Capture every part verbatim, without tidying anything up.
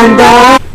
感動。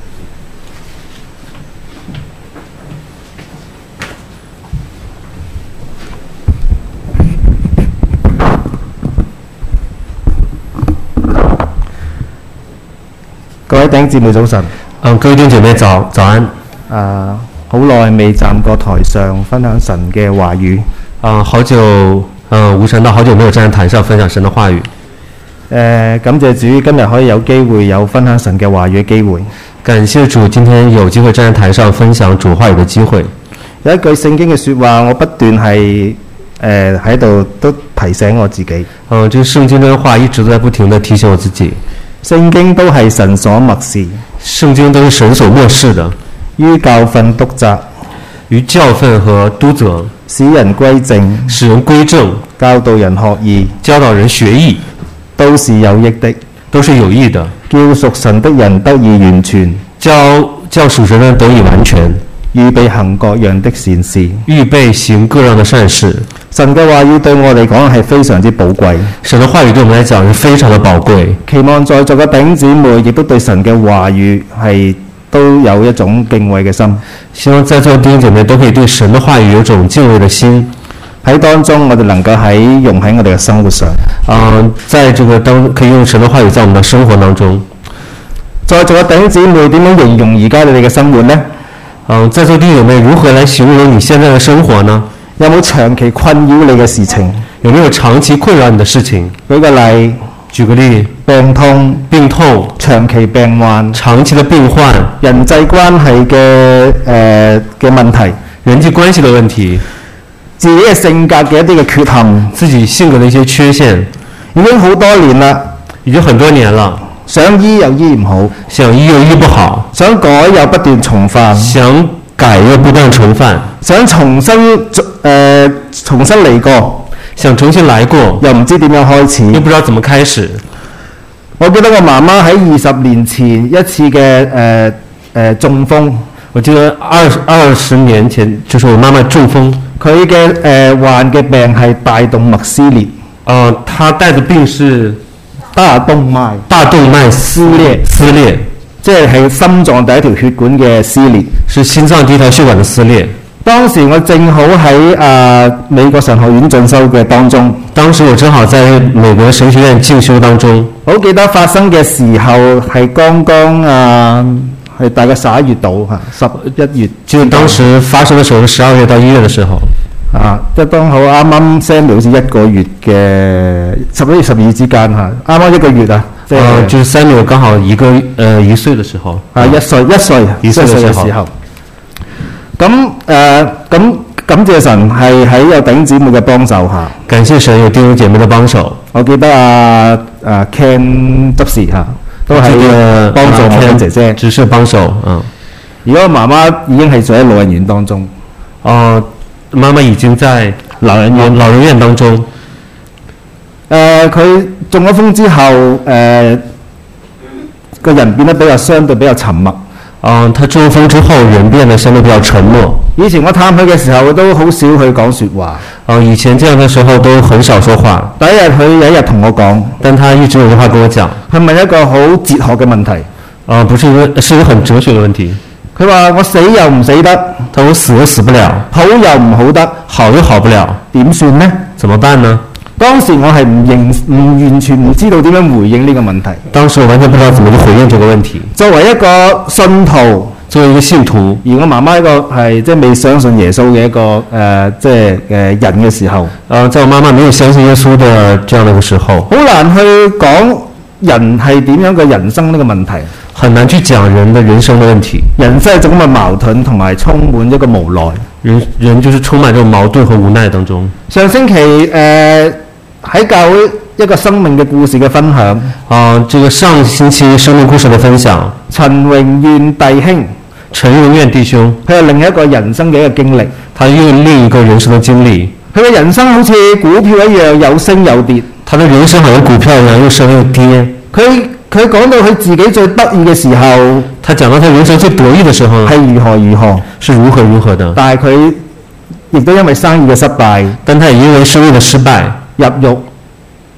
各位弟兄姊妹早晨。 嗯，各位弟兄姐妹早早安。 啊，好耐未站過台上分享神嘅話語。 啊，好久，嗯，無神道好久沒有站在台上分享神的話語。 誒，感謝主，今日可以有機會有分享神嘅話語嘅機會。 感謝主，今天有機會站在台上分享主話語的機會。 有一句聖經嘅説話，我不斷係誒喺度都提醒我自己。 嗯，這個聖經嘅話一直都在不停地提醒我自己。 聖經都係神所默示， 聖經都是神所默示的， 於教訓督責， 於教訓和督責， 使人歸正， 使人歸正， 教導人學義， 教導人學義， 都是有益的， 都是有益的， 叫屬神的人得以完全， 教教屬神的人得以完全， 預備行各樣的善事， 預備行各樣的善事。 神嘅話語對我嚟講係非常之寶貴， 神嘅話語對我們來講是非常的寶貴。 期望在座嘅弟兄姊妹亦都對神嘅話語係都有一種敬畏嘅心。 希望在座弟兄姐妹都可以對神嘅話語有種敬畏嘅心。 喺當中，我哋能夠喺用喺我哋嘅生活上。 啊、呃，在這個當可以用神嘅話語在我們嘅生活當中。 在座嘅弟兄姊妹點樣形容而家你哋嘅生活呢？ 嗯、呃，在座弟兄姐妹如何來形容你現在嘅生活呢？ 有冇長期困擾你嘅事情？ 有沒有長期困擾你的事情？ 舉個例， 舉個例， 病痛、 病痛、 長期病患、 長期的病患、 人際關係嘅誒嘅問題、 人際關係的問題、 自己嘅性格嘅一啲嘅缺陷、 自己性格的一些缺陷， 已經好多年啦， 已經很多年了， 想醫又醫唔好， 想醫又醫不好， 想改又不斷重犯， 想改又不斷重犯， 想重新誒、呃、重新嚟過， 想重新來過， 又唔知點樣開始， 又不知道怎麼開始。 我記得我媽媽喺二十年前一次嘅誒誒中風， 我記得二二十年前，就是我媽媽中風， 佢嘅誒患嘅病係大動脈撕裂。 呃，她帶的病是大動脈大動脈撕裂撕裂。 即係係心臟第一條血管嘅撕裂， 是心臟第一條血管嘅撕裂。 當時我正好喺啊、呃、美國神學院進修嘅當中， 當時我正好在美國神學院進修當中。 我好記得發生嘅時候係剛剛啊係大概十一月度嚇，十一月， 就當時發生嘅時候係十二月到一月嘅時候。 啊，即係當好啱啱 Samuel 好似一個月嘅十一月十二月之間嚇，啱啱一個月啊。即係、呃、 就是 Samuel 剛好一個呃一歲的時候， 啊一歲一歲一歲嘅時候， 咁誒咁感謝神係喺有弟兄姊妹嘅幫手下， 感謝神有弟兄姐妹嘅幫手。 我記得啊啊 Ken 執事嚇都係幫助我嘅姐姐， 只是幫手。嗯， 而家媽媽已經係在老人院當中， 哦，媽媽已經在老人院老人院當中。 誒佢中咗風之後，誒、呃、個人變得比較相對比較沉默。 嗯，他中風之後人變得相對比較沉默。 以前我探佢嘅時候都好少去講説話。 哦，以前這樣嘅時候都很少說話。 第一日佢有一日同我講， 但他一直有句話跟我講。 佢問一個好哲學嘅問題。 啊、呃，不是一個，是一個很哲學嘅問題。 佢話我死又唔死得， 他說我死又死不了， 好又唔好得， 好又好不了， 點算呢？ 怎麼辦呢？ 當時我係唔認唔完全唔知道點樣回應呢個問題。 當時我完全不知道怎麼去回應這個問題。 作為一個信徒， 作為一個信徒， 而我媽媽一個係即係未相信耶穌嘅一個誒、呃、即係誒、呃、人嘅時候， 呃，在我媽媽沒有相信耶穌的這樣的一個時候， 好難去講人係點樣嘅人生呢個問題。 很難去講人的人生的問題。 人生係一種咁嘅矛盾同埋充滿一個無奈。 人人就是充滿這種矛盾和無奈當中。 上星期誒喺、呃、教會一個生命嘅故事嘅分享。 啊、呃，這個上星期生命故事嘅分享。 陳榮願弟兄。 陳榮願弟兄。 佢有另一個人生嘅一個經歷。 他又另一個人生嘅經歷。 佢嘅人生好似股票一樣有升有跌。 他的人生好像股票一樣又升又跌。 佢佢講到佢自己最得意嘅時候，他講到他人生最得意嘅時候係如何如何， 是如何如何的。 但係佢亦都因為生意嘅失敗， 但他也因為生意嘅失敗入獄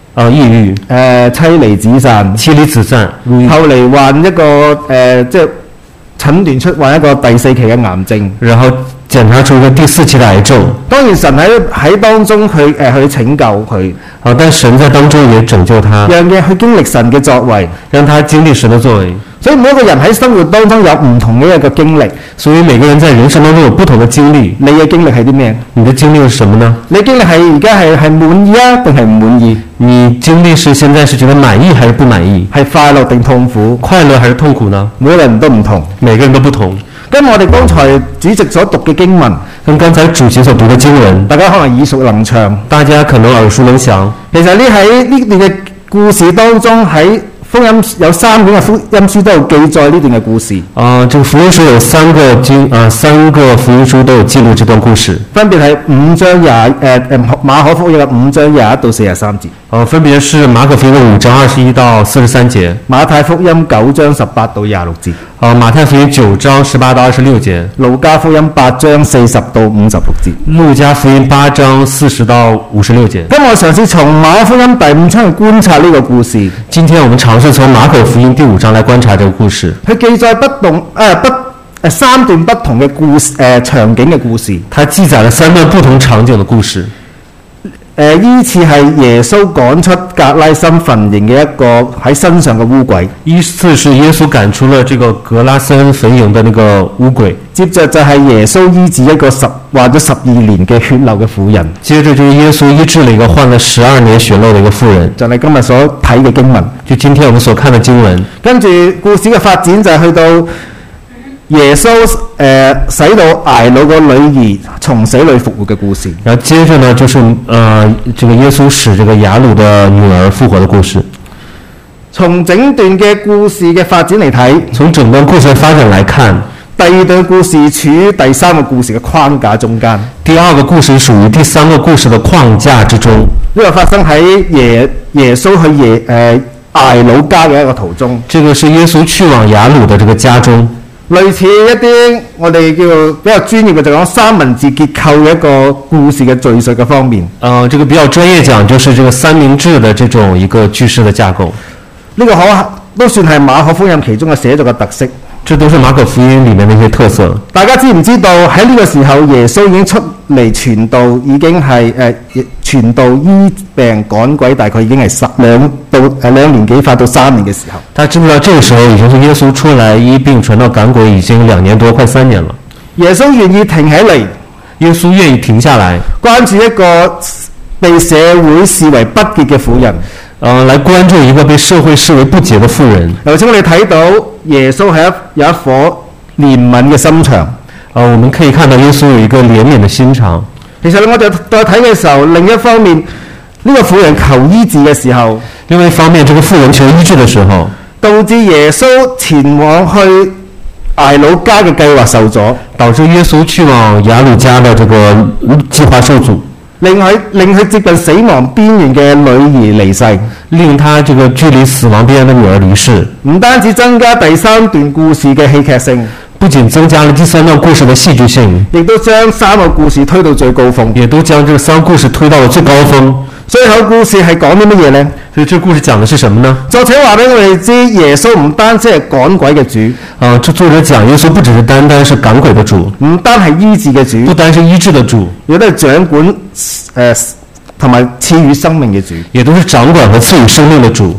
呃抑鬱， 誒妻離子散， 妻離子散，入獄， 後嚟患一個誒、呃、即係診斷出患一個第四期嘅癌症。 然後檢查出一個第四期的癌症。 當然神喺喺當中去誒、呃、去拯救佢， 啊，但神在當中也拯救他， 讓佢去經歷神嘅作為。 讓他經歷神的作為。 所以每一個人喺生活當中有唔同嘅一個經歷。 所以每個人在人生當中有不同的經歷。 你嘅經歷係啲咩？ 你的經歷是什麼呢？ 你經歷係而家係係滿意啊，定係唔滿意？ 你經歷是現在是覺得滿意還是不滿意？ 係快樂定痛苦？ 快樂還是痛苦呢？ 每個人都唔同， 每個人都不同。 跟我哋剛才主席所讀嘅經文， 跟剛才主席所讀的經文， 大家可能耳熟能詳， 大家可能耳熟能詳。 其實呢喺呢段嘅故事當中，喺福音有三卷嘅福音書都有記載呢段嘅故事。 啊、呃，這個福音書有三個經啊、呃，三個福音書都有記錄這段故事。 分別係五章廿誒誒馬可福音嘅五章廿一到四十三節。 哦、呃，分別是馬可福音嘅五章二十一到四十三節。 馬太福音九章十八到廿六節。 啊、呃，馬太福音九章十八到二十六節。 路加福音八章四十到五十六節。 路加福音八章四十到五十六節。 咁我嘗試從馬可福音第五章去觀察呢個故事。 今天我們嘗試從馬可福音第五章來觀察這個故事。 佢記載不同誒、呃、不誒、呃、三段不同嘅故事誒、呃、場景嘅故事。 它記載了三段不同場景嘅故事。 誒依次係耶穌趕出格拉森墳營嘅一個喺身上嘅污鬼。 依次是耶穌趕出了這個格拉森墳營的那個污鬼。 接着就係耶穌醫治一個十患咗十二年嘅血漏嘅婦人。 接着就是耶穌醫治了一個患了十二年血漏嘅一個婦人。 就係今日所睇嘅經文。 就今天我們所看的經文。 跟住故事嘅發展就係去到耶穌誒、呃、使到睚魯個女兒從死裏復活嘅故事。 然後接着呢，就是呃，這個耶穌使這個睚魯的女兒復活的故事。 從整段嘅故事嘅發展嚟睇，從整段故事嘅發展來看， 第二段故事處於第三個故事嘅框架中間。 第二個故事屬於第三個故事的框架之中。 呢個發生喺耶耶穌去耶誒睚魯家嘅一個途中。 這個是耶穌去往睚魯的這個家中。 類似一啲我哋叫做比較專業嘅，就講三文治結構嘅一個故事嘅敘述嘅方面。 呃，這個比較專業講，就是這個三明治的這種一個敘事的架構。 呢個可都算係馬可福音其中嘅寫作嘅特色。 這都是馬可福音裡面的一些特色。 大家知唔知道喺呢個時候耶穌已經出嚟傳道，已經係誒傳道醫病趕鬼，大概已經係十兩到誒兩年幾快到三年嘅時候。 大家知唔知道這個時候已經是耶穌出來醫病傳道趕鬼已經兩年多快三年了。 耶穌願意停起嚟， 耶穌願意停下來， 關注一個被社會視為不潔嘅婦人。 呃，來關注一個被社會視為不潔的婦人。 頭先我哋睇到耶穌係一有一顆憐憫嘅心腸。 呃，我們可以看到耶穌有一個憐憫的心腸。 其實我哋再睇嘅時候，另一方面，呢、這個婦人求醫治嘅時候， 另外一方面，這個婦人求醫治嘅時候， 導致耶穌前往去睚魯家嘅計劃受阻， 導致耶穌去往睚魯家的這個計劃受阻。 令佢令佢接近死亡邊緣嘅女兒離世， 令他這個距離死亡邊緣的女兒離世。唔單止增加第三段故事嘅戲劇性， 不僅增加了第三段故事的戲劇性， 亦都將三個故事推到最高峰， 也都將這三個故事推到了最高峰。 最後故事係講啲乜嘢呢？ 所以這故事講的是什麼呢？ 作者話俾我哋知，耶穌唔單止係趕鬼嘅主。 啊，這作者講耶穌不只是單單是趕鬼的主， 唔單係醫治嘅主， 不單是醫治的主， 亦都係掌管誒同埋賜予生命嘅主， 也都是掌管和賜予生命的主。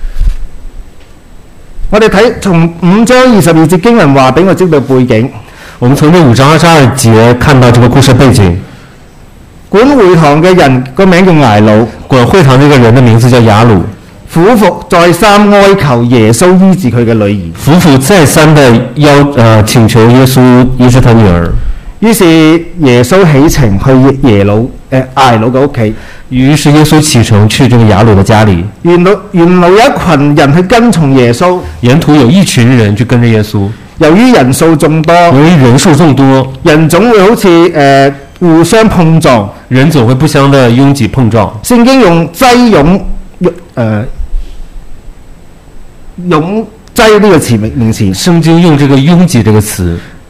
我哋睇從五章二十二節經文話俾我知道背景。 我們從這五章二十二節看到這個故事背景。 管會堂嘅人個名叫睚魯， 管會堂這個人的名字叫睚魯， 苦服再三哀求耶穌醫治佢嘅女兒， 苦服再三的要呃請求耶穌醫治他女兒。 於是耶穌起程去耶魯誒睚魯嘅屋企， 於是耶穌啟程去這個睚魯的家裡。 沿路沿路有一群人去跟從耶穌， 沿途有一群人去跟着耶穌。 由於人數眾多， 由於人數眾多， 人總會好似誒、呃、互相碰撞， 人總會不相的擁擠碰撞。 聖經用擠擁誒擁擠呢個詞名名詞， 聖經用這個擁擠這個詞。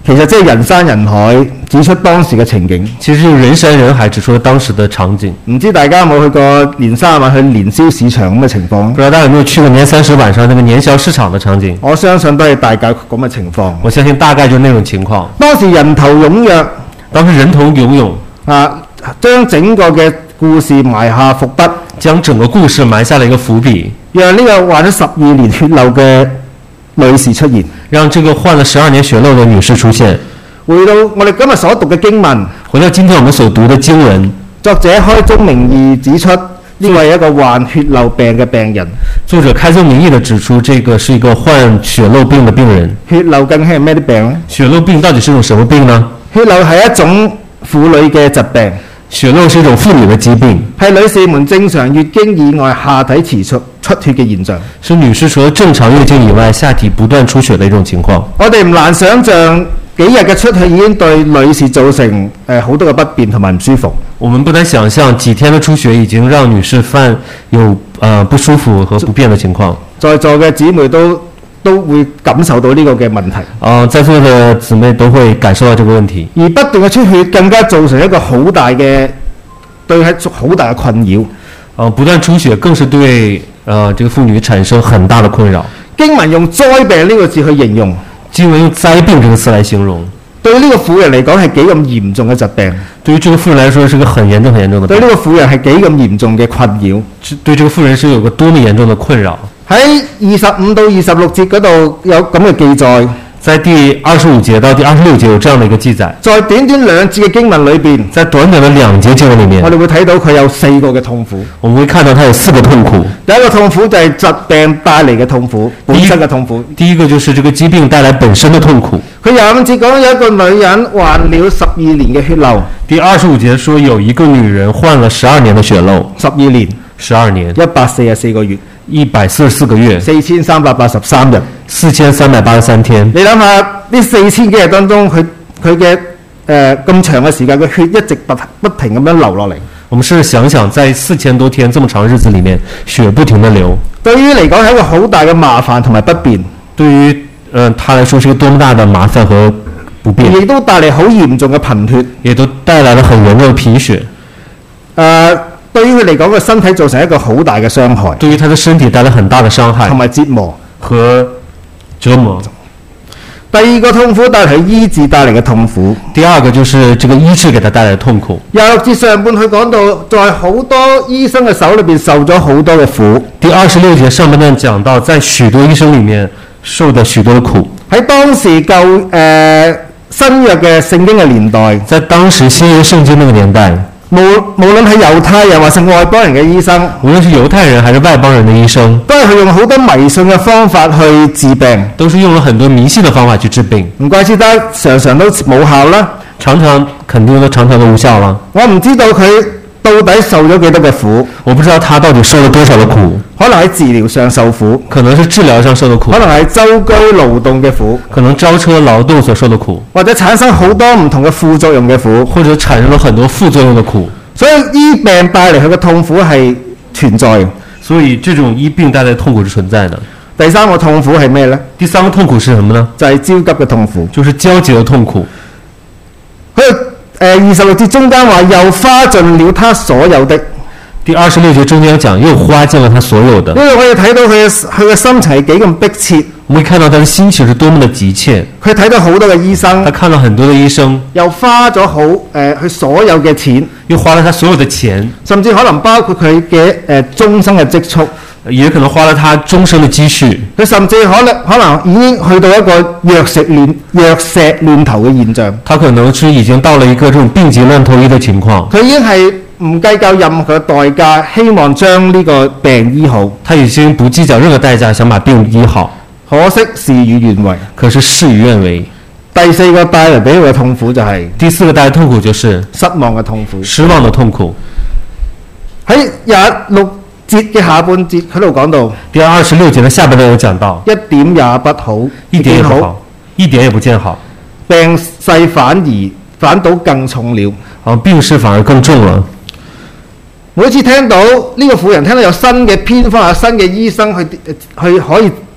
其實即係人山人海，指出當時嘅情景。 其實就是人山人海指出了當時的場景。 唔知大家有冇去過年三十晚去年宵市場咁嘅情況？ 不知道大家有沒有去過年三十晚上那個年宵市場的場景？ 我相信都係大概咁嘅情況。 我相信大概就是那種情況。 當時人頭湧躍， 當時人頭湧湧啊，將整個嘅故事埋下伏筆， 將整個故事埋下了一個伏筆， 讓呢個患咗十二年血漏嘅女士出現。 讓這個患了十二年血漏的女士出現。 回到我哋今日所讀嘅經文， 回到今天我們所讀的經文， 作者開宗明義指出呢位係一個患血漏病嘅病人。 作者開宗明義地指出，這個是一個患血漏病的病人。 血漏究竟係咩啲病呢？ 血漏病到底是一種什麼病呢？ 血漏係一種婦女嘅疾病。 血漏是一種婦女的疾病， 係女士們正常月經以外下體持續出血嘅現象。 是女士除了正常月經以外，下體不斷出血的一種情況。 我哋唔難想像，幾日嘅出血已經對女士造成誒好、呃、多嘅不便同埋唔舒服。 我們不難想象，幾天的出血已經讓女士犯有呃不舒服和不便的情況。 在座嘅姊妹都都會感受到呢個嘅問題。 啊、呃，在座的姊妹都會感受到這個問題。 而不斷嘅出血更加造成一個好大嘅對係好大嘅困擾。 啊、呃，不斷出血更是對呃這個婦女產生很大的困擾。 經文用災病呢個字去形容。 經文用災病這個詞來形容， 對呢個婦人嚟講係幾咁嚴重嘅疾病。 對於這個婦人來說，是個很嚴重、很嚴重的病。 對呢個婦人係幾咁嚴重嘅困擾。 對這個婦人是有個多麼嚴重的困擾。 喺二十五到二十六節嗰度有咁嘅記載。 在第二十五節到第二十六節有這樣的一個記載。 在短短兩節嘅經文裏邊， 在短短的兩節經文裡面， 我哋會睇到佢有四個嘅痛苦。 我們會看到它有四個痛苦。 第一個痛苦就係疾病帶嚟嘅痛苦，本身嘅痛苦。 第一個就是這個疾病帶來本身的痛苦。 佢廿五節講有一個女人患了十二年嘅血漏。 第二十五節說有一個女人患了十二年的血漏。 十二年， 十二年， 一百四十四個月， 一百四十四個月， 四千三百八十三日， 四千三百八十三天。 你諗下呢四千幾日當中，佢佢嘅誒咁長嘅時間，佢血一直不不停咁樣流落嚟。 我們試着想想，在四千多天這麼長日子裡面，血不停地流， 對於嚟講係一個好大嘅麻煩同埋不便。 對於呃他來說是一個多麼大的麻煩和不便， 亦都帶嚟好嚴重嘅貧血， 也都帶來了很嚴重的貧血。 誒、呃，對於佢嚟講，個身體造成一個好大嘅傷害， 對於他的身體帶來很大的傷害同埋折磨和折磨。 第二個痛苦帶嚟醫治帶嚟嘅痛苦。 第二個就是這個醫治給他帶來的痛苦。 廿六節上半佢講到，在好多醫生嘅手裏邊受咗好多嘅苦。 第二十六節上半段講到，在許多醫生裡面受的許多的苦。 喺當時舊誒、呃、新約嘅聖經嘅年代， 在當時新約聖經那個年代， 無無論係猶太人或是外邦人嘅醫生， 無論是猶太人還是外邦人的醫生， 都係用好多迷信嘅方法去治病， 都是用了很多迷信的方法去治病。 唔怪之得常常都冇效啦， 常常肯定都常常都無效了。 我唔知道佢到底受咗幾多嘅苦， 我不知道他到底受了多少的苦， 可能喺治療上受苦， 可能是治療上受的苦， 可能係舟車勞動嘅苦， 可能舟車勞動所受的苦， 或者產生好多唔同嘅副作用嘅苦， 或者產生了很多副作用的苦。 所以醫病帶嚟佢嘅痛苦係存在嘅。 所以這種醫病帶來的痛苦是存在的。 第三個痛苦係咩呢？ 第三個痛苦是什麼呢？ 就係、是、焦急嘅痛苦， 就是焦急的痛苦。 佢誒二十六節中間話又花盡了他所有的。 第二十六節中間講又花盡了他所有的。 因為我哋睇到佢嘅佢嘅心情係幾咁迫切。 我們看到他的心情是多麼的急切。 佢睇到好多嘅醫生， 他看了很多的醫生， 又花咗好誒佢所有嘅錢， 又花了他所有的錢， 甚至可能包括佢嘅誒終生嘅積蓄， 也可能花了他終生的積蓄。 佢甚至可能可能已經去到一個藥石亂藥石亂投嘅現象。 他可能是已經到了一個這種病急亂投醫的情況。 佢已經係唔計較任何代價，希望將呢個病醫好。 他已經不計較任何代價，想把病醫好。 可惜事與願違， 可是事與願違。 第四個帶嚟俾佢嘅痛苦就係、是、 第四個帶來的痛苦就是失望嘅痛苦。 失望的痛苦。 喺廿六節嘅下半節喺度講到， 第二十六節嘅下半段有講到， 一點也不好， 一點也不好，一點也不見好， 病勢反而反倒更重了。 啊，病勢反而更重了。 每次聽到呢、這個婦人聽到有新嘅偏方，有新嘅醫生去去可以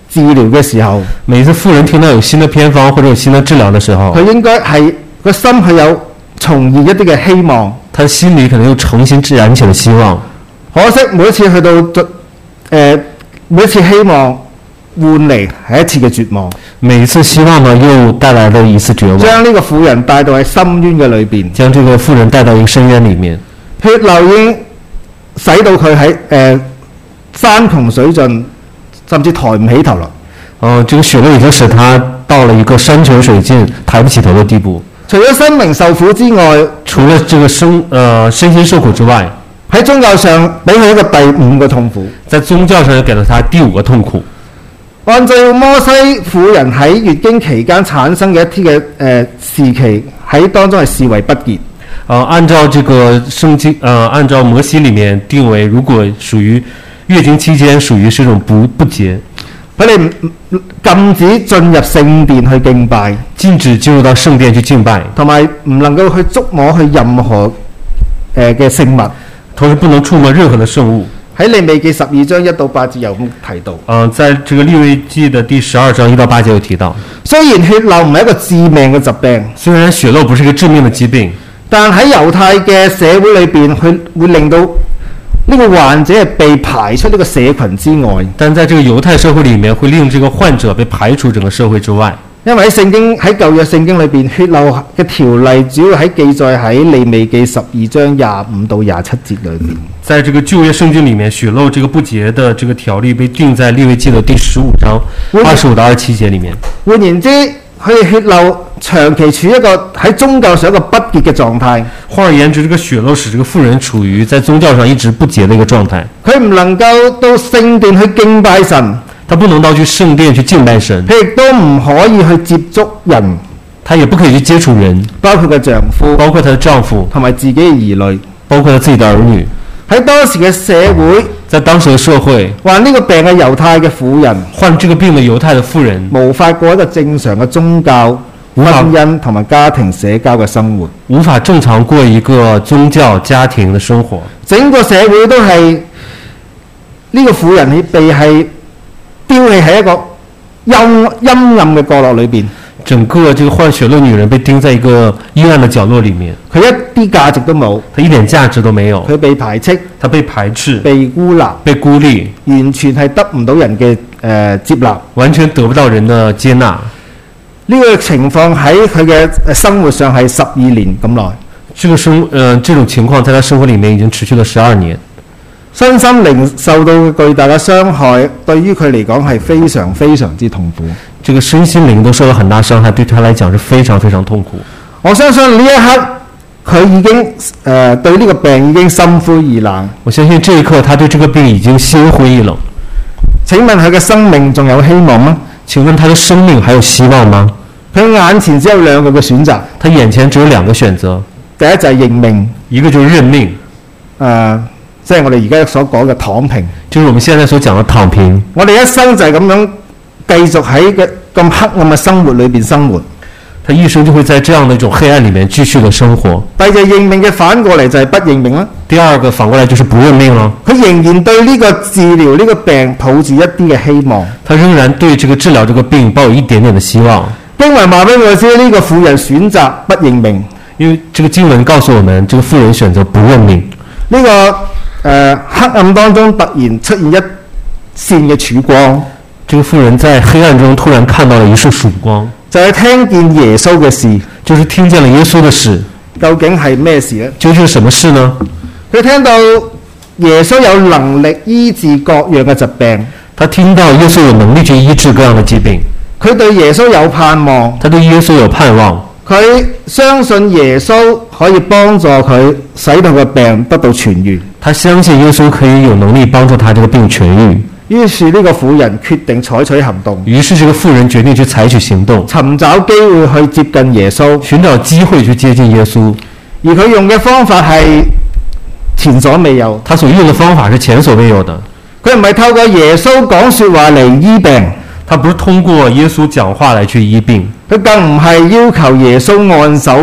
治療嘅時候， 每一次婦人聽到有新的偏方或者有新的治療的時候， 佢應該係個心係有重燃一啲嘅希望。 他心裡可能又重新燃起了希望。 可惜每一次去到誒、呃，每一次希望換嚟係一次嘅絕望， 每一次希望呢又帶來了一次絕望， 將呢個婦人帶到喺深淵嘅裏邊， 將這個婦人帶到一個深淵裡面， 血流已經使到佢喺誒山窮水盡，甚至抬唔起頭啦。 哦，這個血流已經使他到了一個山窮水盡、抬不起頭的地步。 除咗生命受苦之外， 除了這個生呃身心受苦之外， 喺宗教上俾佢一個第五個痛苦。 在宗教上又給了他第五個痛苦。 按照摩西婦人喺月經期間產生嘅一啲嘅誒時期，喺當中係視為不潔。 呃，按照這個聖經，呃，按照摩西裡面定為，如果屬於月經期間，屬於是一種不不潔。 佢哋唔禁止進入聖殿去敬拜， 禁止進入到聖殿去敬拜， 同埋唔能夠去觸摸去任何誒嘅聖物， 同時不能觸摸任何的聖物。 喺利未記十二章一到八節有咁提到。 嗯、呃，在這個利未記的第十二章一到八節有提到。 雖然血漏唔係一個致命嘅疾病， 雖然血漏不是一個致命的疾病， 但喺猶太嘅社會裏邊，佢會令到呢個患者係被排出呢個社群之外。 但在這個猶太社會裡面，會令這個患者被排除整個社會之外。 因為喺聖經喺舊約聖經裏邊，血漏嘅條例主要喺記載喺利未記十二章廿五到廿七節裏邊。 在這個舊約聖經裡面，血漏這個不潔的這個條例被定在利未記的第十五章二十五到二十七節裡面。 換言之，佢哋血漏長期處於一個喺宗教上一個不潔嘅狀態。 換而言之，這個血漏使這個婦人處於在宗教上一直不潔的一個狀態。 佢唔能夠到聖殿去敬拜神， 他不能到去聖殿去敬拜神， 佢亦都唔可以去接觸人， 他也不可以去接觸人， 包括佢丈夫， 包括他的丈夫， 同埋自己嘅兒女， 包括他自己的兒女。 喺當時嘅社會， 在當時的社會， 患呢個病嘅猶太嘅婦人， 患這個病的猶太的婦人， 無法過一個正常嘅宗教、婚姻同埋家庭社交嘅生活， 無法正常過一個宗教家庭的生活。 整個社會都係呢個婦人被係丟棄喺一個陰陰暗嘅角落裏邊。 整個這個患血漏女人被釘在一個陰暗的角落裡面， 佢一啲價值都冇， 她一點價值都沒有， 佢被排斥， 她被排斥， 被孤立， 被孤立， 完全係得唔到人嘅誒、呃、接納， 完全得不到人的接納。 呢個情況喺佢嘅生活上係十二年咁耐。 這個生呃這種情況在他生活裡面已經持續了十二年， 身心靈受到巨大嘅傷害，對於佢嚟講係非常非常之痛苦。 這個身心靈都受到很大傷害，對他來講是非常非常痛苦。 我相信呢一刻佢已經誒、呃、對呢個病已經心灰意冷。 我相信這一刻他對這個病已經心灰意冷。 請問佢嘅生命仲有希望嗎？ 請問他的生命還有希望嗎？ 佢眼前只有兩個嘅選擇， 他眼前只有兩個選擇， 第一就係認命， 一個就是認命， 誒、呃，即係我哋而家所講嘅躺平， 就是我們現在所講的躺平。 我哋一生就係咁樣繼續喺嘅咁黑暗嘅生活裏邊生活， 他一生就會在這樣的一種黑暗裡面繼續的生活。 第二就係認命嘅反過嚟就係不認命啦。 第二個反過來就是不認命了。 佢仍然對呢個治療呢個病抱住一啲嘅希望， 他仍然對這個治療這個病抱有一點點的希望。 經文話俾我知，呢個婦人選擇不認命， 因為這個經文告訴我們，這個婦人選擇不認命。 呢、這個誒、呃、黑暗當中突然出現一線嘅曙光， 這個婦人在黑暗中突然看到了一束曙光， 就係聽見耶穌嘅事， 就是聽見了耶穌的事。 究竟係咩事呢？ 究竟是什麼事呢？ 佢聽到耶穌有能力醫治各樣嘅疾病， 他聽到耶穌有能力去醫治各樣的疾病， 佢對耶穌有盼望， 他對耶穌有盼望， 佢相信耶穌可以幫助佢使到個病得到痊愈， 他相信耶穌可以有能力幫助他這個病痊愈。 於是呢個婦人決定採取行動， 於是這個婦人決定去採取行動， 尋找機會去接近耶穌， 尋找機會去接近耶穌。 而佢用嘅方法係前所未有， 他所用的方法是前所未有的。 佢唔係透過耶穌講說話嚟醫病， 他不是通過耶穌講話來去醫病， 佢更唔係要求耶穌按手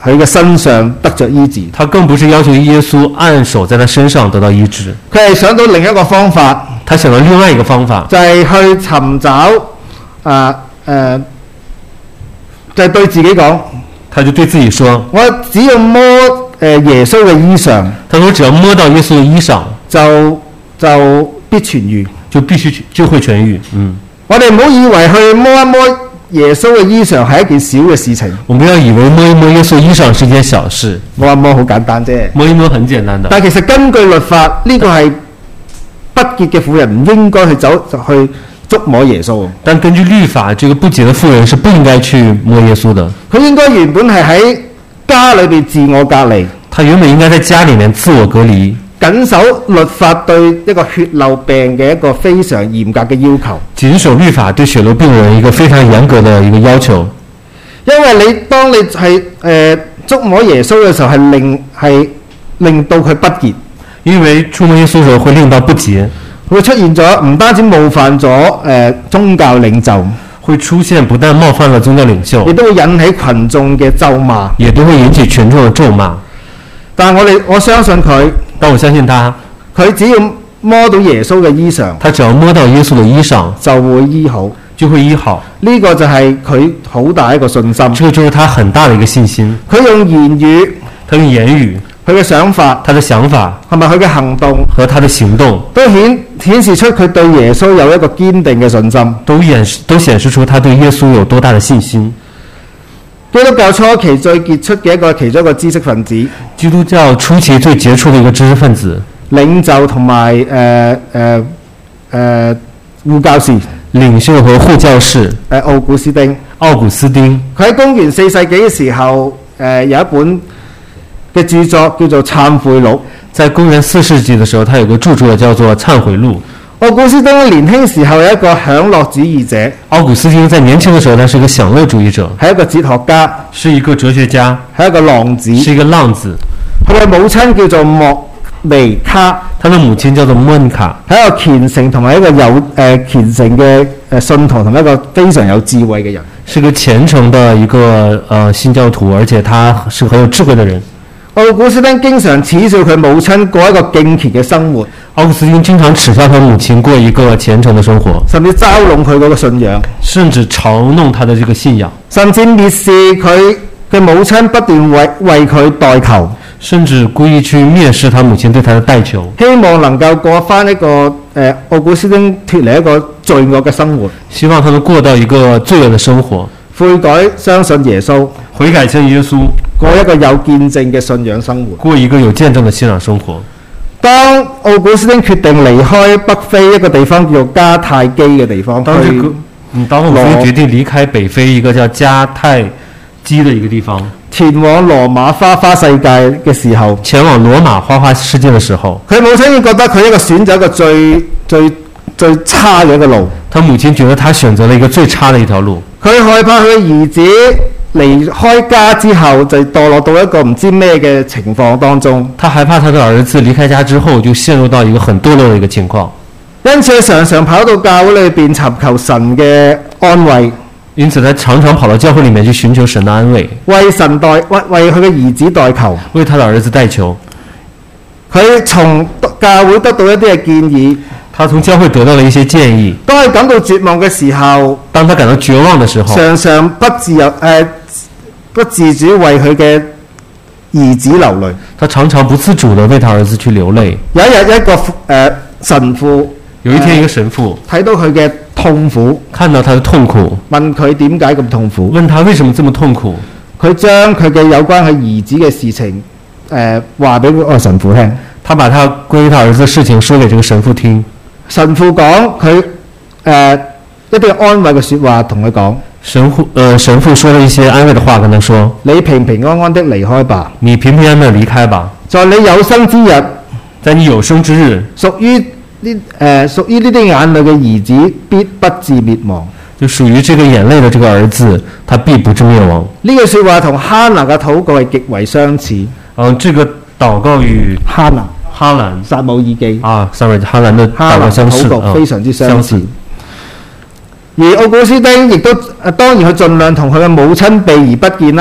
佢嘅身上得着醫治， 他更不是要求耶穌按手在他身上得到醫治， 佢係想到另一個方法， 他想到另外一個方法， 就係、是、去尋找啊誒、呃，就係、是、對自己講， 他就對自己說： 我只要摸誒耶穌嘅衣裳， 他說只要摸到耶穌嘅衣裳， 就就必痊愈， 就必須就會痊愈。嗯， 我哋唔好以為去摸一摸耶穌嘅衣裳係一件小嘅事情， 我們不要以為摸一摸耶穌衣裳是件小事， 摸一摸好簡單啫， 摸一摸很簡單的。 但其實根據律法，呢、這個係不潔嘅婦人唔應該去走去觸摸耶穌。 但根據律法，這個不潔的婦人是不應該去摸耶穌的。 佢應該原本係喺家裏邊自我隔離， 他原本應該在家裡面自我隔離， 謹守律法對一個血漏病嘅一個非常嚴格嘅要求。 謹守律法對血漏病人一個非常嚴格的一個要求。 因為你當你係誒觸摸耶穌嘅時候，係令係令到佢不潔。 因為觸摸耶穌嘅時候會令到不潔， 會出現咗唔單止冒犯咗誒、呃、宗教領袖， 會出現不但冒犯了宗教領袖， 亦都會引起群眾嘅咒罵， 也都會引起群眾嘅咒罵。 但係我哋我相信佢， 但我相信他， 佢只要摸到耶穌嘅衣裳， 他只要摸到耶穌嘅衣裳， 就會醫好， 就會醫好。 呢、這個就係佢好大一個信心。 這個就是他很大的一個信心。 佢用言語， 他用言語， 佢嘅想法， 他的想法， 係咪佢嘅行動和他的行動， 都顯顯示出佢對耶穌有一個堅定嘅信心， 都顯示都顯示出他對耶穌有多大的信心。 基督教初期最傑出嘅一個其中一個知識分子， 基督教初期最傑出的一個知識分子， 領袖同埋誒誒誒護教士， 領袖和護教士， 誒、呃、奧古斯丁。 奧古斯丁， 佢喺公元四世紀嘅時候，誒、呃、有一本嘅著作叫做《懺悔錄》。 在公元四世紀嘅時候，他有個著作叫做《懺悔錄》。 奧古斯丁年輕時候有一個享樂主義者。 奧古斯丁在年輕嘅時候，他是一個享樂主義者， 係一個哲學家， 是一個哲學家， 係一個浪子， 是一個浪子。 佢嘅母親叫做莫尼卡， 他的母親叫做莫尼卡， 係一個虔誠同埋一個有誒、呃、虔誠嘅誒信徒，同埋一個非常有智慧嘅人。 是個虔誠的一個呃新教徒，而且他是很有智慧的人。 奧古斯丁經常恥笑佢母親過一個敬虔嘅生活。 奧古斯丁經常恥笑他母親過一個虔誠的生活， 甚至嘲弄佢嗰個信仰， 甚至嘲弄他的這個信仰， 甚至蔑視佢嘅母親不斷為為佢代求， 甚至故意去蔑視他母親對他的代求， 希望能夠過翻一個誒奧、呃、古斯丁脫離一個罪惡嘅生活， 希望他能過到一個罪惡的生活， 悔改相信耶穌， 悔改信耶穌， 過一個有見證嘅信仰生活， 過一個有見證的信仰生活。 當奧古斯丁決定離開北非一個地方叫做迦太基嘅地方， 當這個嗯，當奧古斯丁決定離開北非一個叫迦太基的一個地方， 前往羅馬花花世界嘅時候， 前往羅馬花花世界嘅時候， 佢母親已經覺得佢一個選擇一個最最最差嘅一個路。 他母親覺得他選擇了一個最差的一條路， 佢害怕佢嘅兒子離開家之後就墮落到一個唔知咩嘅情況當中。 他害怕他的兒子離開家之後就陷入到一個很墮落的一個情況， 因此佢常常跑到教會裏邊尋求神嘅安慰。 因此他常常跑到教會裡面去尋求神的安慰， 為神代為為佢嘅兒子代求， 為他的兒子代求。 佢從教會得到一啲嘅建議， 他從教會得到了一些建議。 當佢感到絕望嘅時候， 當他感到絕望的時候， 常常不自由誒、呃、不自主為佢嘅兒子流淚。 他常常不自主地為他兒子去流淚。 有一日一個誒、呃、神父， 有一天一個神父睇、呃、到佢嘅痛苦， 看到他的痛苦， 問佢點解咁痛苦， 問他為什麼這麼痛苦。 佢將佢嘅有關佢兒子嘅事情誒話俾個神父聽。 他把他關於他兒子的事情說給這個神父聽。 神父講佢誒一啲安慰嘅説話同佢講。 神父呃神父說了一些安慰的話跟他說：你平平安安的離開吧。 你平平安安的離開吧。 在你有生之日， 在你有生之日， 屬於呢誒屬於呢啲眼淚嘅兒子必不致滅亡。 就屬於這個眼淚的這個兒子，他必不致滅亡。 呢句説話同哈拿嘅禱告係極為相似。 嗯，這個禱告與哈拿。 哈蘭撒母耳記啊 ，sorry， 哈蘭的禱告相似， 非常之相似。 嗯、 而奧古斯丁亦都誒當然佢盡量同佢嘅母親避而不見啦。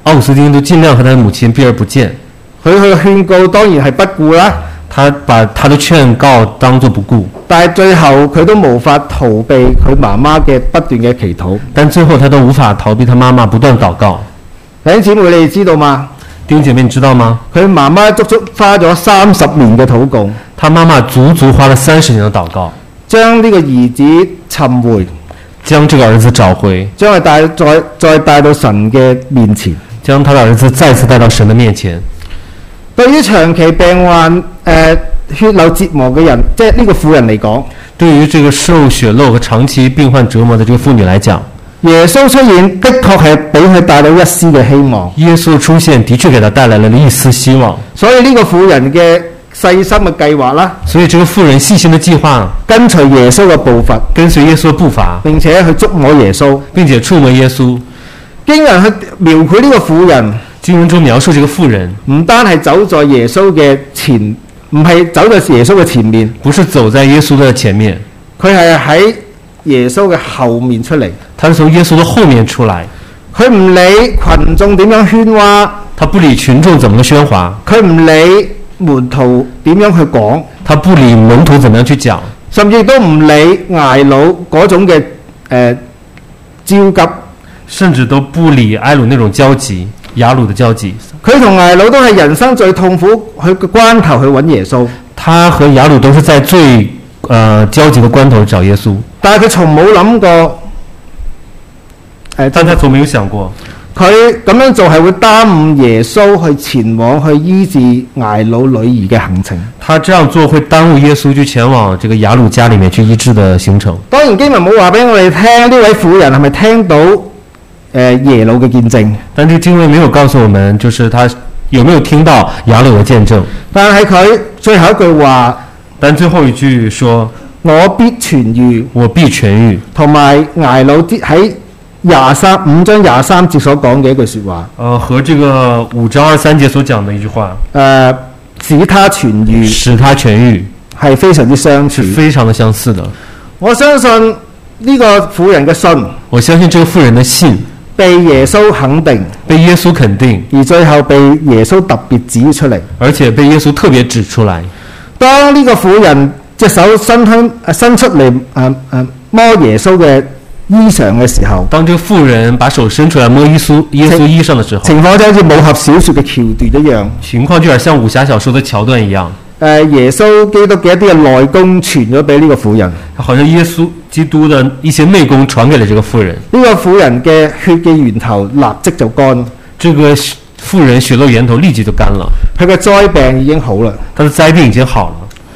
奧古斯丁都盡量和他的母親避而不見， 佢去勸告當然係不顧啦， 他把他的勸告當作不顧， 但係最後佢都無法逃避佢媽媽嘅不斷嘅祈禱。 但最後他都無法逃避他媽媽不斷禱告。 弟兄姊妹，你哋知道嗎？ 弟兄姐妹，你知道嗎？ 佢媽媽足足花咗三十年嘅禱告， 他媽媽足足花了三十年的禱告， 將呢個兒子尋回， 將這個兒子找回， 將佢帶再再帶到神嘅面前。 將他的兒子再次帶到神的面前。 對於長期病患誒、呃、血漏折磨嘅人，即係呢個婦人嚟講， 對於這個受血漏和長期病患折磨的這個婦女來講， 耶穌出現的確係俾佢帶到一絲嘅希望。 耶穌出現的確給他帶來了一絲希望。 所以呢個婦人嘅細心嘅計劃啦， 所以這個婦人細心的計劃， 跟隨耶穌嘅步伐， 跟隨耶穌的步伐， 並且去觸摸耶穌， 並且觸摸耶穌。 經人去描繪呢個婦人， 經文中描述這個婦人， 唔單係走在耶穌嘅前，唔係走在耶穌嘅前面， 不是走在耶穌的前面， 佢係喺耶穌嘅後面出嚟。 他是從耶穌的後面出來， 佢唔理群眾點樣喧嘩， 他不理群眾怎麼喧嘩， 佢唔理門徒點樣去講， 他不理門徒怎麼樣去講， 甚至都唔理睚魯嗰種嘅誒、呃、焦急。 甚至都不理埃魯那種焦急，雅魯的焦急。 佢同睚魯都係人生最痛苦去嘅關頭去揾耶穌。 他和雅魯都是在最呃焦急的關頭找耶穌。 但係佢從冇諗過，誒、呃， 但他從沒有想過， 佢咁樣做係會耽誤耶穌去前往去醫治睚魯女兒嘅行程。 他這樣做會耽誤耶穌去前往這個雅魯家裡面去醫治的行程。 當然經文冇話俾我哋聽，呢位婦人係咪聽到誒耶魯嘅見證？ 但這經文沒有告訴我們，就是他有沒有聽到雅魯的見證。 但係佢最後一句話， 但最後一句說： 我必痊癒， 我必痊癒。 同埋睚魯啲喺廿三五章廿三節所講嘅一句説話。 呃，和這個五章二三節所講的一句話， 誒、呃，使他痊癒， 使他痊癒， 係非常之相似， 非常的相似的。 我相信呢個婦人嘅信， 我相信這個婦人的信被耶穌肯定， 被耶穌肯定， 而最後被耶穌特別指出嚟， 而且被耶穌特別指出來。 當呢個婦人隻手伸向伸出嚟誒誒摸耶穌嘅衣裳嘅時候， 當這個婦人把手伸出來摸耶穌耶穌衣裳的時候， 情況就好似武俠小説嘅橋段一樣， 情況就有點像武俠小說的橋段一樣。 誒、呃、耶穌基督嘅一啲嘅內功傳咗俾呢個婦人， 好像耶穌基督的一些內功傳給了這個婦人。 呢個婦人嘅血嘅源頭立即就乾， 這個婦人血漏源頭立即就乾了， 佢嘅災病已經好啦。 他的災病已經好了。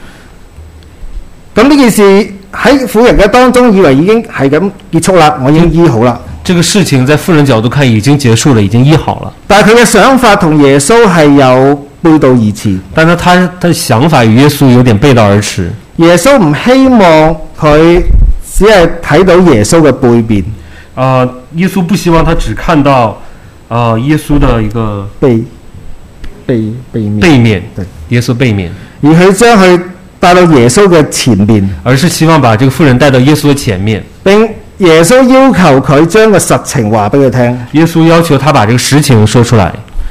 咁呢件事喺婦人嘅當中以為已經係咁結束啦，我已經醫好啦。 這個事情在婦人角度看已經結束了，已經醫好了。 但係佢嘅想法同耶穌係有背道而馳。 但是他他的想法與耶穌有點背道而馳。 耶穌唔希望佢只係睇到耶穌嘅背面。 啊、呃，耶穌不希望他只看到啊、呃、耶穌的一個背背背面。 背面， 對， 耶穌背面。 而佢將佢帶到耶穌嘅前面， 而是希望把這個婦人帶到耶穌的前面。 並耶穌要求佢將個實情話俾佢聽。 耶穌要求他把這個實情說出來。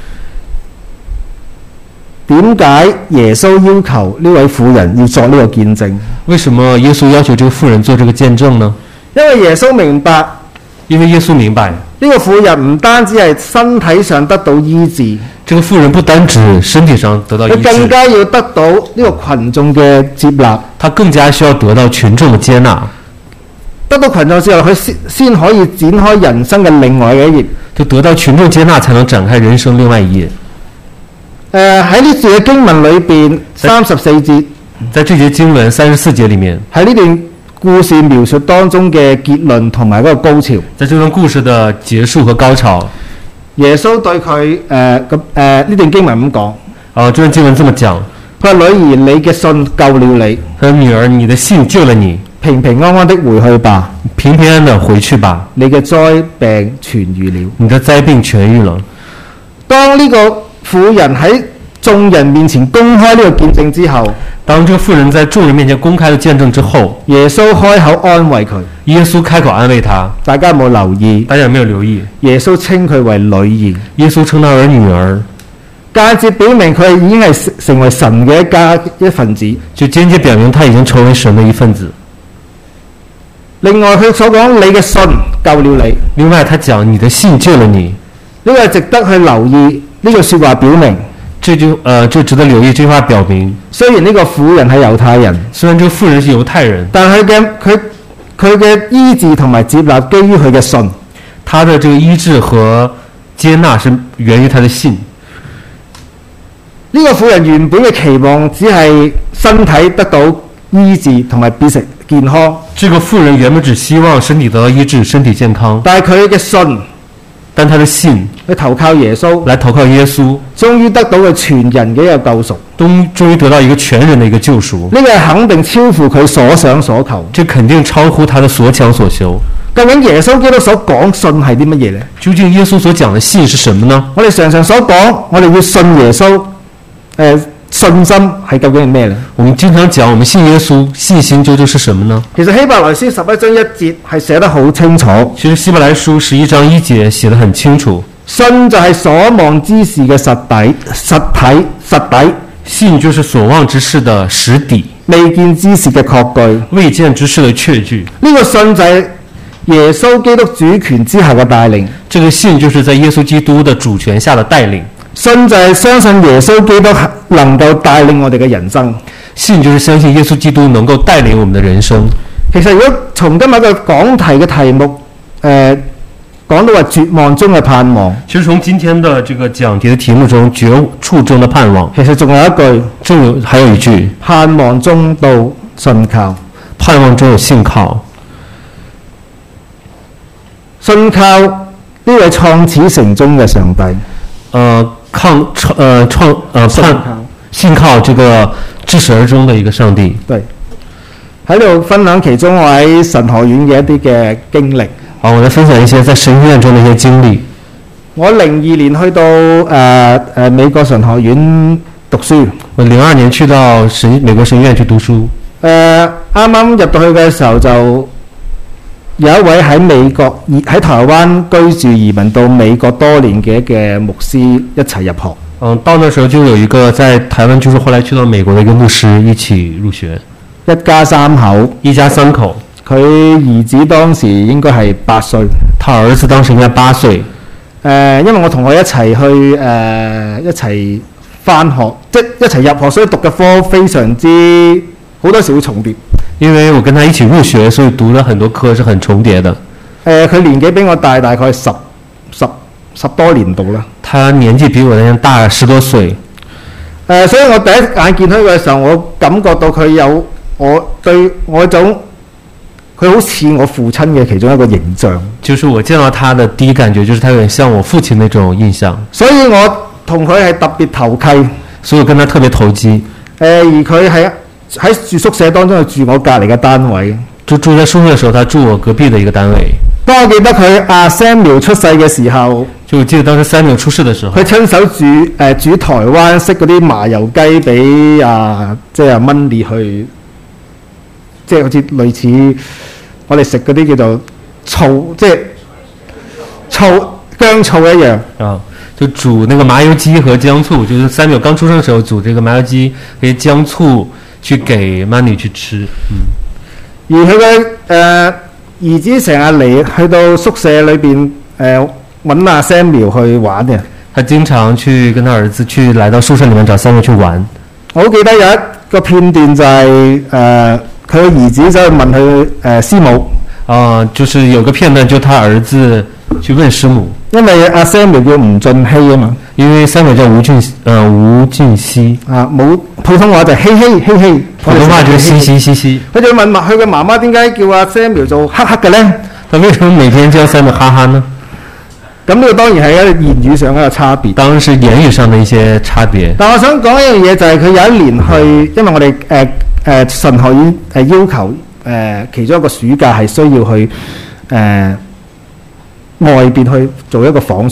點解耶穌要求呢位婦人要作呢個見證？ 為什麼耶穌要求這個婦人做這個見證呢？ 因為耶穌明白， 因為耶穌明白， 呢個婦人唔單止係身體上得到醫治， 這個婦人不單止身體上得到醫治， 佢更加要得到呢個群眾嘅接納。 他更加需要得到群眾的接納。 得到群眾之後，佢先先可以展開人生嘅另外嘅一頁。 就得到群眾接納，才能展開人生另外一頁。 誒喺呢節嘅經文裏邊，三十四節， 在這節經文三十四節裡面，喺呢段故事描述當中嘅結論同埋嗰個高潮。 在這段故事的結束和高潮， 耶穌對佢誒咁誒呢段經文咁講。 啊，這段經文這麼講。 佢話：女兒，你嘅信救了你。 佢話：女兒，你的信救了你。 平平安安的回去吧。 平平安的回去吧。 你嘅災病痊癒了。 你的災病痊癒了。 當呢個婦人喺眾人面前公開呢個見證之後， 當這個婦人在眾人面前公開的見證之後， 耶穌開口安慰佢。 耶穌開口安慰他。 大家有冇留意？ 大家有沒有留意？ 耶穌稱佢為女兒， 耶穌稱她為女兒， 間接表明佢已經係成為神嘅一家一份子。 就間接表明他已經成為神的一份子。 另外佢所講你嘅信救了你， 另外他講你的信救了你， 呢個係值得去留意。呢句說話表明， 這就呃這值得留意。這句話表明， 雖然呢個婦人係猶太人， 雖然這個婦人是猶太人， 但係嘅佢佢嘅醫治同埋接納基於佢嘅信。 他的這個醫治和接納是源於他的信。 呢個婦人原本嘅期望只係身體得到醫治同埋變成健康。 這個婦人原本只希望身體得到醫治，身體健康， 但係佢嘅信， 但他的信， 佢投靠耶穌， 來投靠耶穌， 終於得到佢全人嘅一個救贖。 終終於得到一個全人的一個救贖。 呢個係肯定超乎佢所想所求。 這肯定超乎他的所想所求。 究竟耶穌基督所講信係啲乜嘢呢？ 究竟耶穌所講的信是什麼呢？ 我哋常常所講，我哋要信耶穌，誒、呃，信心係究竟係咩呢？ 我們經常講，我們信耶穌，信心究竟是什麼呢？ 其實希伯來書十一章一節係寫得好清楚。 其實希伯來書十一章一節寫得很清楚。 信就係所望之事嘅實底、實體、實底。 信就是所望之事的實底， 未見之事嘅確據， 未見之事的確據。 呢個信就係耶穌基督主權之下嘅帶領。 這個信就是在耶穌基督的主權下的帶領。 信就係相信耶穌基督能夠帶領我哋嘅人生。 信就是相信耶穌基督能夠帶領我們的人生。 其實如果從今日嘅講題嘅題目，誒、呃。講到話絕望中嘅盼望， 其實從今天的這個講題的題目中，絕處中的盼望， 其實仲有一句， 仲有還有一句， 盼望中到信靠， 盼望中有信靠， 信靠呢位創始成終嘅上帝， 呃抗創呃創呃盼信靠這個至始而終的一個上帝。 對，喺度分享其中我喺神學院嘅一啲嘅經歷。 好，我來分享一些在神學院中的一些經歷。 我零二年去到誒誒、呃呃、美國神學院讀書。 我零二年去到神美國神學院去讀書。誒啱啱入到去嘅時候，就有一位喺美國喺台灣居住移民到美國多年嘅嘅牧師一齊入學。 嗯，到那時候就有一個在台灣居住，後來去到美國的一個牧師一起入學。 一家三口。 一家三口。 佢兒子當時應該係八歲， 他兒子當時應該八歲。誒、 呃，因為我同佢一齊去誒、呃、一齊返學，即係一齊入學，所以讀嘅科非常之好多時會重疊。 因為我跟他一起入學，所以讀了很多科是很重疊的。誒、 呃，佢年紀比我大大概十十十多年度啦。 他年紀比我那樣大十多歲。誒、 呃，所以我第一眼見到佢嘅時候，我感覺到佢有我對我一種。佢好似我父親嘅其中一個形象， 就是我見到他的第一感覺，就是他有點像我父親那種印象。 所以我同佢係特別投契， 所以我跟他特別投機。誒、 呃，而佢喺喺住宿舍當中係住我隔離嘅單位， 就住在宿舍嘅時候，他住我隔壁嘅一個單位。 當我記得佢阿 Samuel 出世嘅時候， 就我記得當時 Samuel 出世嘅時候， 佢親手煮誒、呃、煮台灣式嗰啲麻油雞俾啊，即係阿 Money 去。即係好似類似我哋食嗰啲叫做醋，即係醋薑醋一樣啊，就煮那個麻油雞和薑醋，就是三秒剛出生的時候煮這個麻油雞和薑醋去給 Money 去吃。 嗯，而佢嘅誒兒子成日嚟去到宿舍裏邊誒揾阿 Samuel 去玩嘅， 他經常去跟他兒子去來到宿舍裡面找 Samuel 去玩。 我好記得有一個片段就係、是、誒。呃佢個兒子走去問佢誒師母， 啊、呃，就是有個片段，就他兒子去問師母， 因為阿 Samuel 叫吳俊熙啊嘛， 因為 Samuel 叫吳俊，呃吳俊熙啊，冇普通話就希希希希， 普通話就希希希希。 佢就問埋佢嘅媽媽點解叫阿 Samuel 做黑黑嘅咧？ 他為什麼每天叫 Samuel 哈哈呢？ 咁呢個當然係一個言語上嘅一個差別， 當然是言語上的一些差別。但我想講一樣嘢就係佢有一年去，嗯、因為我哋誒。呃誒、呃、神學院誒、呃、要求誒、呃、其中一個暑假係需要去誒、呃、外邊去做一個訪宣。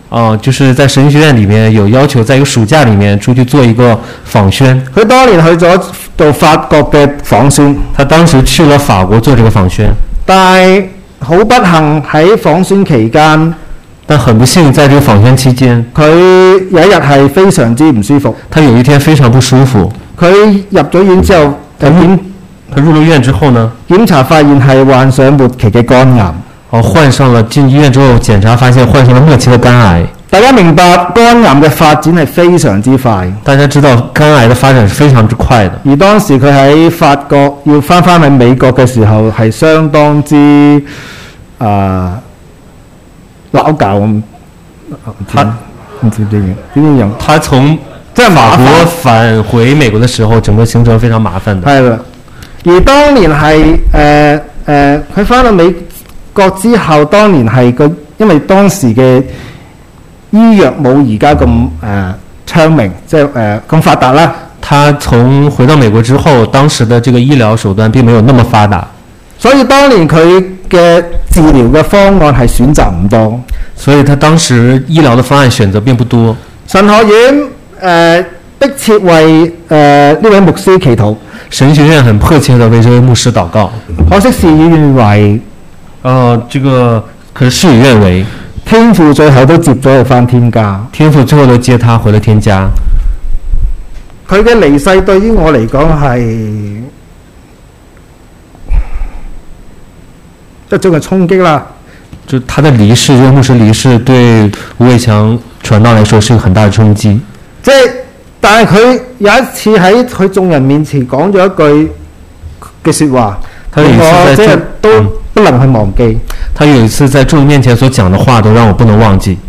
哦、就是在神學院裡面有要求，在一個暑假裡面出去做一個訪宣。 佢當年去咗做法國嘅訪宣， 他當時去了法國做這個訪宣， 但係好不幸喺訪宣期間， 但很不幸，在這個訪宣期間， 佢有一日係非常之唔舒服。 他有一天非常不舒服。 佢入咗院之後，就檢他入了院之後呢， 檢查發現係患上末期嘅肝癌。 哦，患上了，進醫院之後檢查發現患上了末期的肝癌。 大家明白肝癌嘅發展係非常之快， 大家知道肝癌的發展是非常之快的。 而當時佢喺法國要翻返去美國嘅時候，係相當之啊撈教咁。 他唔知點點樣用？ 他從即係法國麻煩返回美國的時候，整個行程非常麻煩的。 係啦，而當年係誒誒，佢翻到美國之後，當年係個因為當時嘅醫藥冇而家咁誒昌明，即係誒咁發達啦。 他從回到美國之後，當時的這個醫療手段並沒有那麼發達， 所以當年佢嘅治療嘅方案係選擇唔多。 所以他當時醫療的方案選擇並不多。 神學院誒、呃、迫切為誒呢、呃、位牧師祈禱， 神學院很迫切地為這位牧師禱告。 可惜事與願違， 呃，這個可是事與願違， 天父最後都接咗佢返天家。 天父最後都接他回了天家。 佢嘅離世對於我嚟講係一種嘅衝擊啦。 就他的離世，這位牧師離世，對吳偉強傳道來說是一個很大的衝擊。 即係，但係佢有一次喺佢眾人面前講咗一句嘅説話， 他有一次在我即係眾都不能去忘記。 他有一次在眾人面前所講的話，都讓我不能忘記。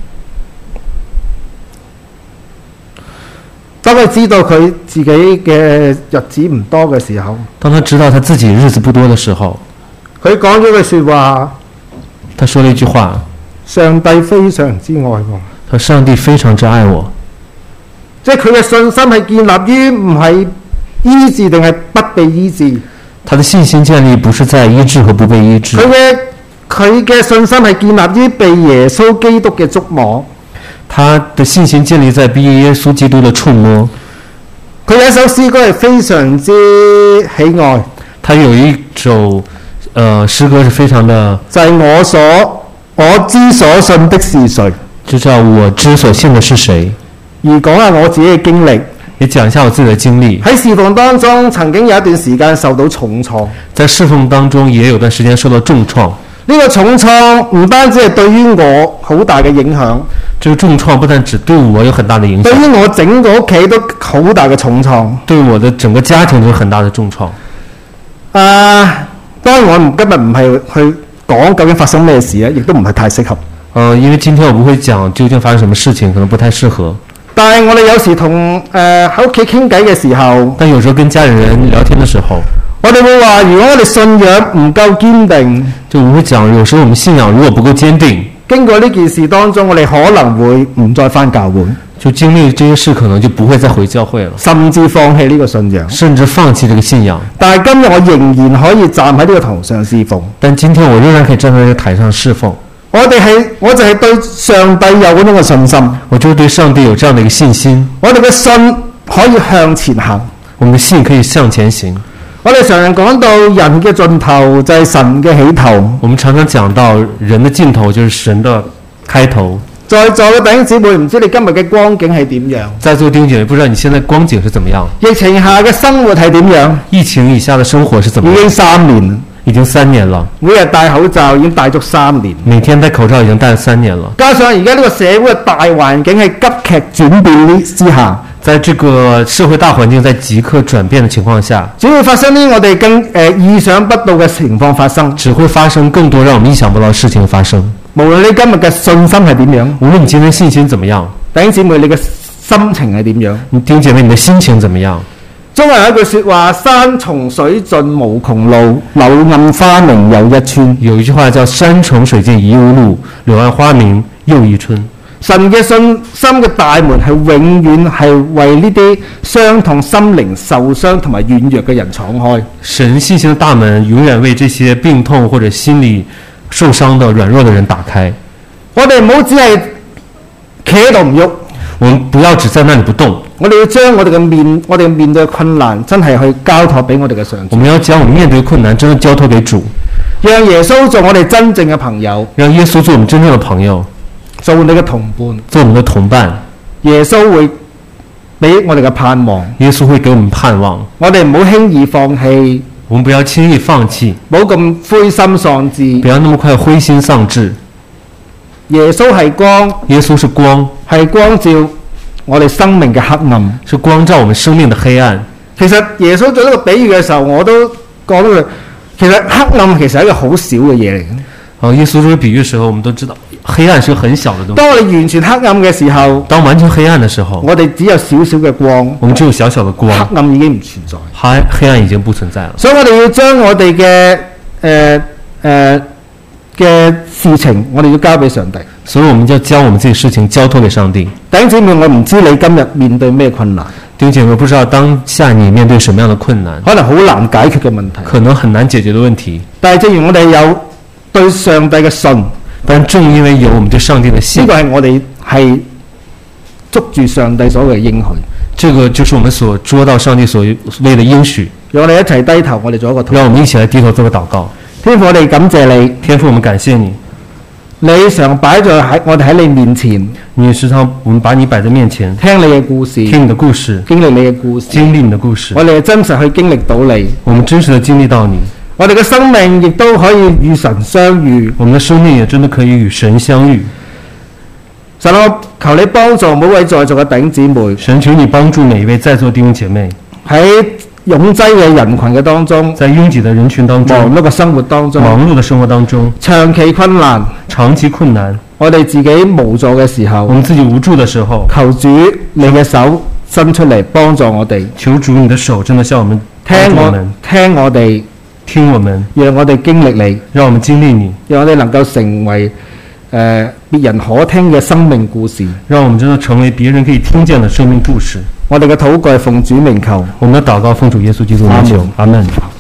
當佢知道佢自己嘅日子唔多嘅時候， 當他知道他自己日子不多的時候， 佢講咗句説話。 他說了一句話： 上帝非常之愛我。 他說上帝非常之愛我。 即係佢嘅信心係建立於唔係醫治定係不被醫治。 他的信心建立不是在醫治和不被醫治。 佢嘅佢嘅信心係建立於被耶穌基督嘅觸摸。 他的信心建立在被耶穌基督的觸摸。 佢有一首詩歌係非常之喜愛。 他有一首呃詩歌是非常的， 就係我所我之所信的是誰， 就叫我之所信的是誰。 而講下我自己嘅經歷， 也講一下我自己的經歷。 喺侍奉當中，曾經有一段時間受到重創。 在侍奉當中，也有段時間受到重創。 呢個重創唔單止係對於我好大嘅影響， 這個重創不但只對我有很大的影響， 對於我整個屋企都好大嘅重創， 對我的整個家庭都有很大的重創。 啊，當然我唔今日唔係去講究竟發生咩事啊，亦都唔係太適合。 呃，因為今天我不會講究竟發生什麼事情，可能不太適合。 但係我哋有時同誒喺屋企傾偈嘅時候， 但有時候跟家人聊天的時候， 我哋會話：如果我哋信仰唔夠堅定， 就我會講，有時候我們信仰如果不夠堅定， 經過呢件事當中，我哋可能會唔再返教會， 就經歷這些事，可能就不會再回教會了， 甚至放棄呢個信仰， 甚至放棄這個信仰。 但係今日我仍然可以站喺呢個台上侍奉。 但今天我仍然可以站在這個台上侍奉。 我哋係我就係對上帝有嗰種嘅信心， 我就對上帝有這樣的一個信心。 我哋嘅信可以向前行， 我們的信可以向前行。 我哋常常講到人嘅盡頭就係神嘅起頭。 我們常常講到人的盡頭就是神的開頭。 在座嘅弟兄姊妹，唔知你今日嘅光景係點樣？ 在座弟兄姐妹，不知道你現在光景是怎麼樣？ 疫情下嘅生活係點樣？ 疫情以下的生活是怎麼樣？ 已經三年， 已經三年了。 每日戴口罩已經戴足三年， 每天戴口罩已經戴了三年了。 加上而家呢個社會嘅大環境係急劇轉變之下， 在這個社會大環境在即刻轉變的情況下， 只會發生啲我哋更誒、呃、意想不到嘅情況發生， 只會發生更多讓我們意想不到的事情發生。 無論你今日嘅信心係點樣， 無論你今天信心怎麼樣， 弟兄姊妹你嘅心情係點樣？ 你弟兄姐妹你的心情怎麼樣？ 中國有一句說話：山重水盡無窮路，柳暗花明又一村。 有一句話叫山重水盡疑無路，柳暗花明又一村。 神嘅信心嘅大門係永遠係為呢啲傷痛心靈受傷同埋軟弱嘅人敞開。 神信心的大門永遠為這些病痛或者心理受傷的軟弱的人打開。 我哋唔好只係企喺度唔喐。 我們不要只在那裡不動， 我哋要將我哋嘅面，我哋面對嘅困難，真係去交託俾我哋嘅上主， 我們要將我們面對困難真的交託給主， 讓耶穌做我哋真正嘅朋友， 讓耶穌做我們真正的朋友， 做你嘅同伴。 做我們的同伴。 耶穌會俾我哋嘅盼望， 耶穌會給我們盼望， 我哋唔好輕易放棄， 我們不要輕易放棄， 唔好咁灰心喪志。 不要那麼快灰心喪志。 耶穌係光， 耶穌是光， 係光照我哋生命嘅黑暗， 是光照我們生命的黑暗。 其實耶穌做呢個比喻嘅時候，我都講到佢，其實黑暗其實係一個好少嘅嘢嚟嘅。 好，耶穌這個比喻的時候，我們都知道黑暗是個很小的東西。 當我哋完全黑暗嘅時候， 當完全黑暗的時候， 我哋只有少少嘅光， 我們只有小小的光， 黑暗已經唔存在。 黑黑暗已經不存在了。 所以我哋要將我哋嘅誒誒嘅事情，我哋要交俾上帝。 所以我們就將我們自己事情交託給上帝。 弟兄姊妹，我唔知你今日面對咩困難， 弟兄姐妹，不知道當下你面對什麼樣的困難， 可能好難解決嘅問題， 可能很難解決的問題。 但係正如我哋有對上帝嘅信， 但正因為有我們對上帝的信， 呢個係我哋係捉住上帝所謂嘅應許。 這個就是我們所捉到上帝所謂的應許。 讓我哋一齊低頭，我哋做一個禱告。 讓我們一起來低頭做個禱告。 天父，我哋感謝你， 天父，我們感謝你， 你常擺在喺我哋喺你面前， 你時常我們把你擺在面前， 聽你嘅故事， 聽你的故事， 經歷你嘅故事， 經歷你的故事。 我哋係真實去經歷到你， 我們真實的經歷到你， 我哋嘅生命亦都可以與神相遇。 我們的生命也真的可以與神相遇。 神，我求你幫助每位在座嘅弟兄姊妹， 神，求你幫助每一位在座弟兄姐妹， 喺擁擠嘅人群嘅當中， 在擁擠的人群當中， 忙碌嘅生活當中， 忙碌的生活當中， 長期困難， 長期困難， 我哋自己無助嘅時候， 我們自己無助的時候， 求主你嘅手伸出嚟幫助我哋， 求主你的手真的向我們幫聽我助我們， 聽我哋， 聽我們， 讓我哋經歷你， 讓我們經歷你， 讓我哋能夠成為誒、呃、別人可聽嘅生命故事。 讓我們真的成為別人可以聽見的生命故事。 我哋嘅禱告係奉主名求， 我們的禱告奉主耶穌基督名求，阿門。